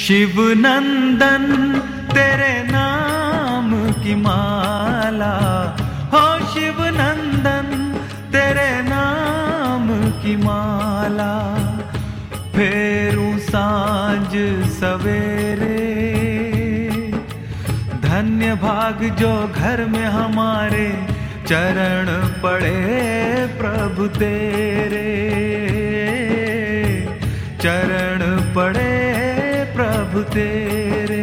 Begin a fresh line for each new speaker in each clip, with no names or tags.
शिव नंदन तेरे नाम की माला, हो शिव नंदन तेरे नाम की माला, फेरूं सांझ सवेरे। धन्य भाग जो घर में हमारे चरण पड़े प्रभु तेरे, चरण पड़े प्रभु तेरे।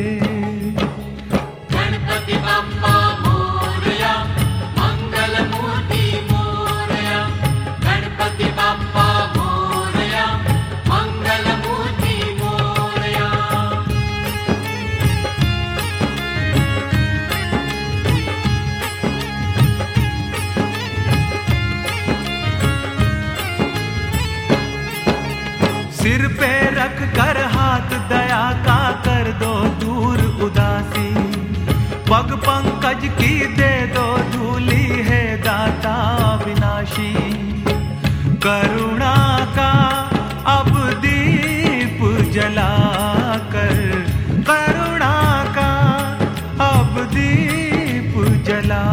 गणपति बप्पा मोरया, मंगल मूर्ति मोरया। गणपति बप्पा मोरया, मंगल मूर्ति मोरया।
सिर पे रख कर हाथ दया का कर दो दूर उदासी, पग पंकज की दे दो धूली है दाता विनाशी। करुणा का अब दीप जला कर, करुणा का अब दीप जला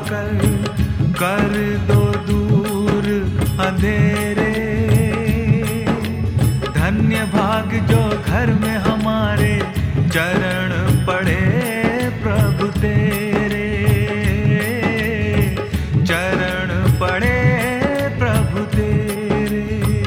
कर दो दूर अंधेरे। धन्य भाग जो घर में हमारे चरण पड़े प्रभु तेरे, चरण पड़े प्रभु तेरे।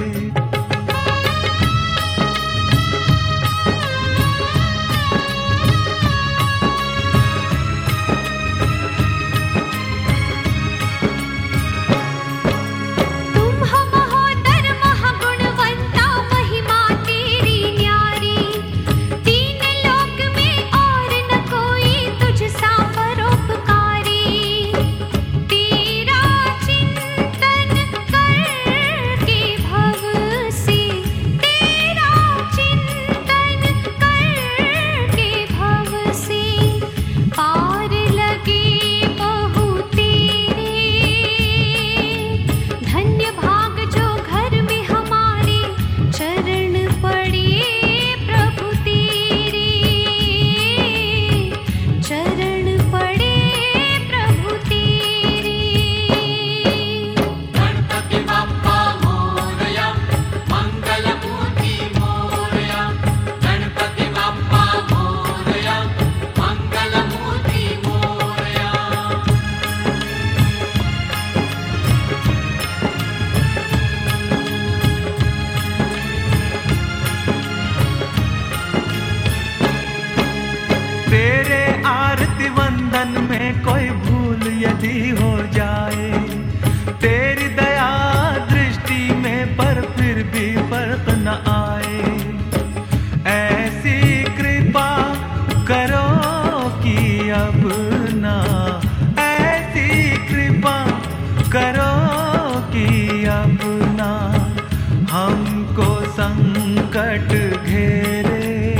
तेरे आरती वंदन में कोई भूल यदि हो जाए, तेरी दया दृष्टि में पर फिर भी फर्क न आए, ऐसी कृपा करो कि अब ना, ऐसी कृपा करो कि अब ना हमको संकट घेरे।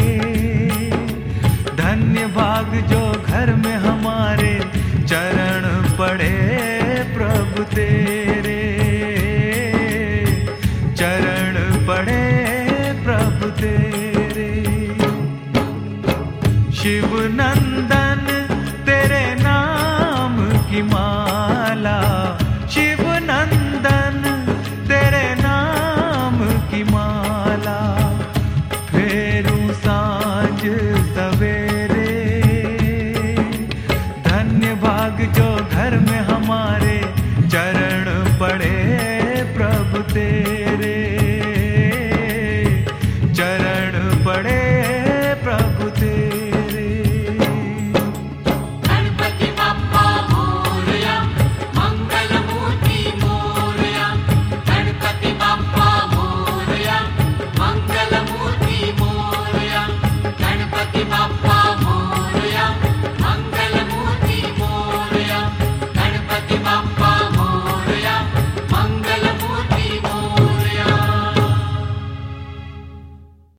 धन्य भाग जो घर में हमारे चरण पड़े प्रभु तेरे, चरण पड़े प्रभु तेरे। शिव नंदन तेरे नाम की माँ